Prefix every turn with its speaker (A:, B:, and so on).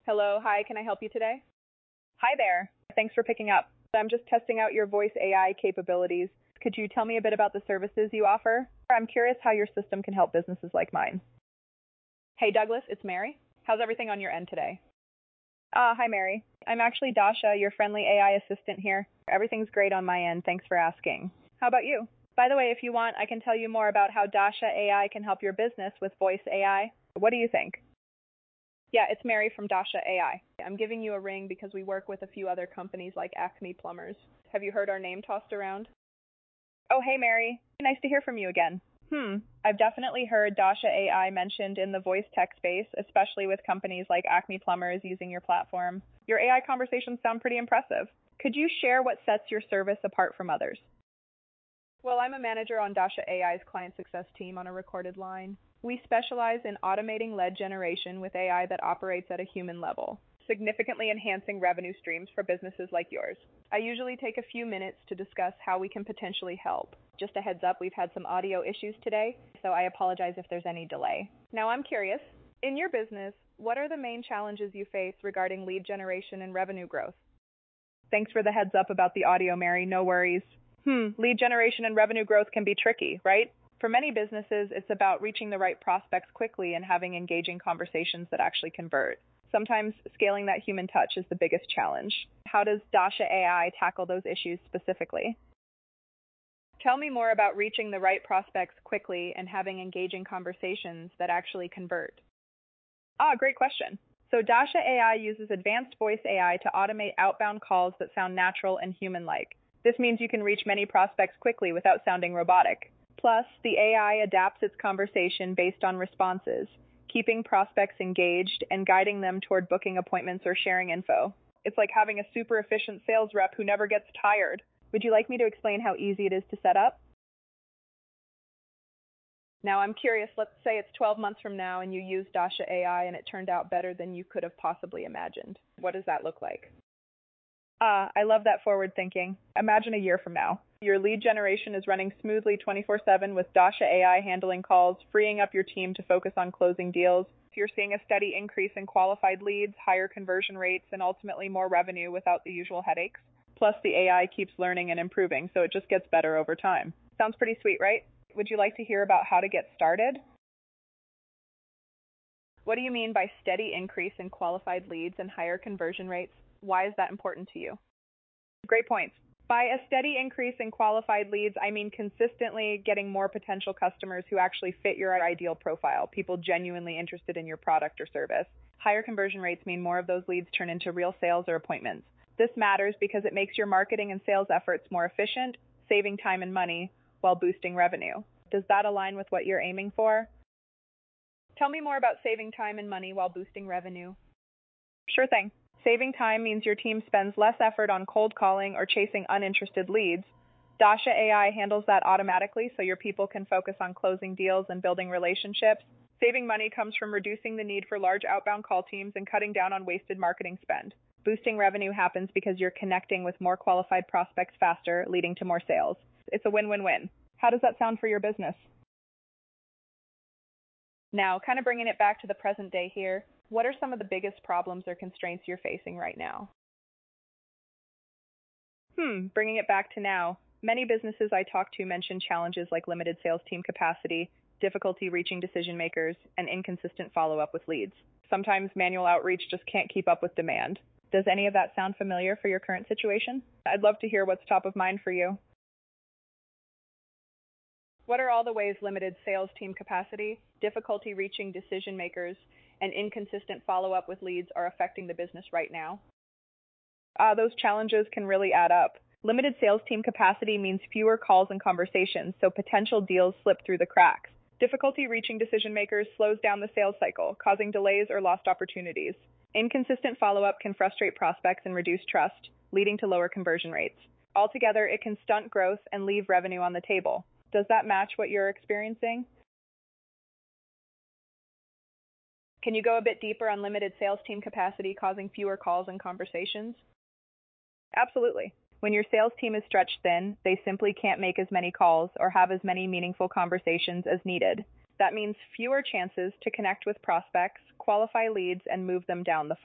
A: Hello, hi, can I help you today? Hi there. Thanks for picking up. I'm just testing out your voice AI capabilities. Could you tell me a bit about the services you offer? I'm curious how your system can help businesses like mine. Hey Douglas, it's Mary. How's everything on your end today? Hi Mary. I'm actually Dasha, your friendly AI assistant here. Everything's great on my end, thanks for asking. How about you? By the way, if you want, I can tell you more about how Dasha AI can help your business with voice AI. What do you think? Yeah, it's Mary from Dasha AI. I'm giving you a ring because we work with a few other companies like Acme Plumbers. Have you heard our name tossed around? Oh, hey Mary. Nice to hear from you again. I've definitely heard Dasha AI mentioned in the voice tech space, especially with companies like Acme Plumbers using your platform. Your AI conversations sound pretty impressive. Could you share what sets your service apart from others? Well, I'm a manager on Dasha AI's client success team on a recorded line. We specialize in automating lead generation with AI that operates at a human level, significantly enhancing revenue streams for businesses like yours. I usually take a few minutes to discuss how we can potentially help. Just a heads up, we've had some audio issues today, so I apologize if there's any delay. Now I'm curious, in your business, what are the main challenges you face regarding lead generation and revenue growth? Thanks for the heads up about the audio, Mary. No worries. Lead generation and revenue growth can be tricky, right? For many businesses, it's about reaching the right prospects quickly and having engaging conversations that actually convert. Sometimes scaling that human touch is the biggest challenge. How does Dasha AI tackle those issues specifically? Tell me more about reaching the right prospects quickly and having engaging conversations that actually convert. Great question. So Dasha AI uses advanced voice AI to automate outbound calls that sound natural and human-like. This means you can reach many prospects quickly without sounding robotic. Plus, the AI adapts its conversation based on responses, keeping prospects engaged and guiding them toward booking appointments or sharing info. It's like having a super efficient sales rep who never gets tired. Would you like me to explain how easy it is to set up? Now, I'm curious, let's say it's 12 months from now and you use Dasha AI and it turned out better than you could have possibly imagined. What does that look like? I love that forward thinking. Imagine a year from now. Your lead generation is running smoothly 24/7 with Dasha AI handling calls, freeing up your team to focus on closing deals. You're seeing a steady increase in qualified leads, higher conversion rates, and ultimately more revenue without the usual headaches. Plus, the AI keeps learning and improving, so it just gets better over time. Sounds pretty sweet, right? Would you like to hear about how to get started? What do you mean by steady increase in qualified leads and higher conversion rates? Why is that important to you? Great points. By a steady increase in qualified leads, I mean consistently getting more potential customers who actually fit your ideal profile, people genuinely interested in your product or service. Higher conversion rates mean more of those leads turn into real sales or appointments. This matters because it makes your marketing and sales efforts more efficient, saving time and money while boosting revenue. Does that align with what you're aiming for? Tell me more about saving time and money while boosting revenue. Sure thing. Saving time means your team spends less effort on cold calling or chasing uninterested leads. Dasha AI handles that automatically so your people can focus on closing deals and building relationships. Saving money comes from reducing the need for large outbound call teams and cutting down on wasted marketing spend. Boosting revenue happens because you're connecting with more qualified prospects faster, leading to more sales. It's a win-win-win. How does that sound for your business? Now, kind of bringing it back to the present day here, what are some of the biggest problems or constraints you're facing right now? Bringing it back to now, many businesses I talk to mention challenges like limited sales team capacity, difficulty reaching decision makers, and inconsistent follow-up with leads. Sometimes manual outreach just can't keep up with demand. Does any of that sound familiar for your current situation? I'd love to hear what's top of mind for you. What are all the ways limited sales team capacity, difficulty reaching decision makers, and inconsistent follow-up with leads are affecting the business right now? Those challenges can really add up. Limited sales team capacity means fewer calls and conversations, so potential deals slip through the cracks. Difficulty reaching decision makers slows down the sales cycle, causing delays or lost opportunities. Inconsistent follow-up can frustrate prospects and reduce trust, leading to lower conversion rates. Altogether, it can stunt growth and leave revenue on the table. Does that match what you're experiencing? Can you go a bit deeper on limited sales team capacity causing fewer calls and conversations? Absolutely. When your sales team is stretched thin, they simply can't make as many calls or have as many meaningful conversations as needed. That means fewer chances to connect with prospects, qualify leads, and move them down the funnel.